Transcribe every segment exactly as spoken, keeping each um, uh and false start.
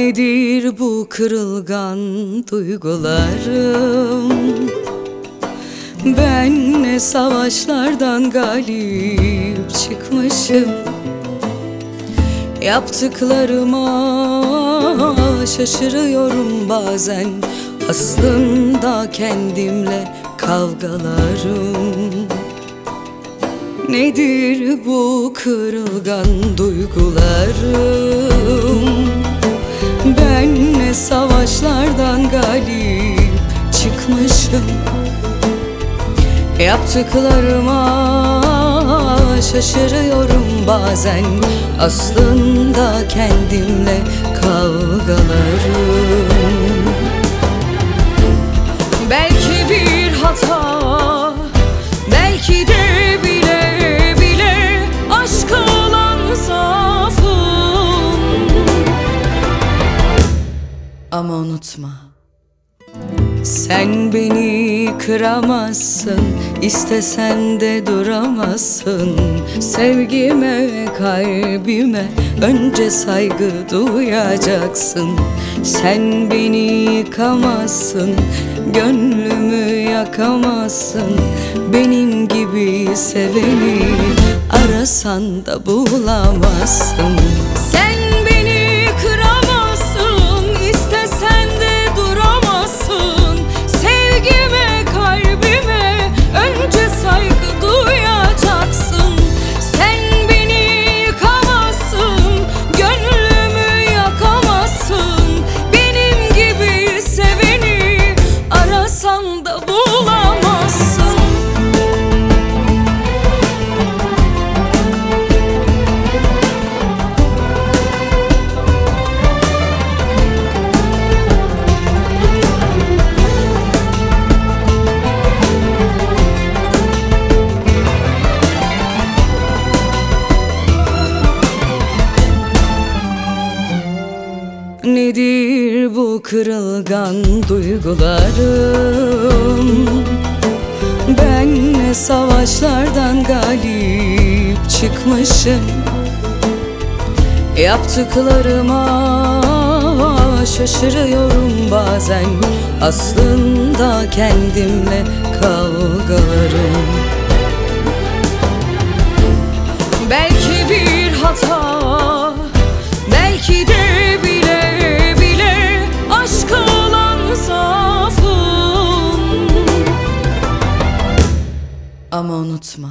Nedir bu kırılgan duygularım? Ben ne savaşlardan galip çıkmışım. Yaptıklarıma şaşırıyorum bazen. Aslında kendimle kavgalarım. Nedir bu kırılgan duygularım? Ben ne savaşlardan galip çıkmışım. Yaptıklarıma şaşırıyorum bazen. Aslında kendimle kavgalarım. Belki bir hata, belki de bile bile aşka olan zaafım. Ama unutma, sen beni kıramazsın, istesen de duramazsın. Sevgime, kalbime önce saygı duyacaksın. Sen beni yıkamazsın, gönlümü yakamazsın. Benim gibi seveni arasan da bulamazsın. Sen beni kıramazsın, istesen de duramazsın. Sevgime, kalbime önce saygı duyacaksın. Sen beni yıkamazsın, gönlümü yakamazsın. Benim gibi seveni arasan da bulamazsın. Nedir bu kırılgan duygularım? Ben ne savaşlardan galip çıkmışım. Yaptıklarıma şaşırıyorum bazen. Aslında kendimle kavgalarım. Belki bir hata, belki de ama unutma,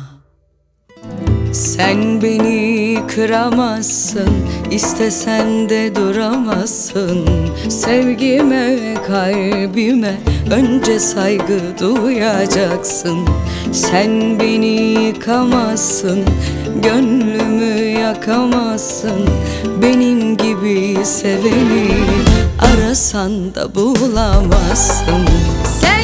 sen beni kıramazsın, istesen de duramazsın. Sevgime, kalbime önce saygı duyacaksın. Sen beni yıkamazsın, gönlümü yakamazsın. Benim gibi seveni arasan da bulamazsın. Sen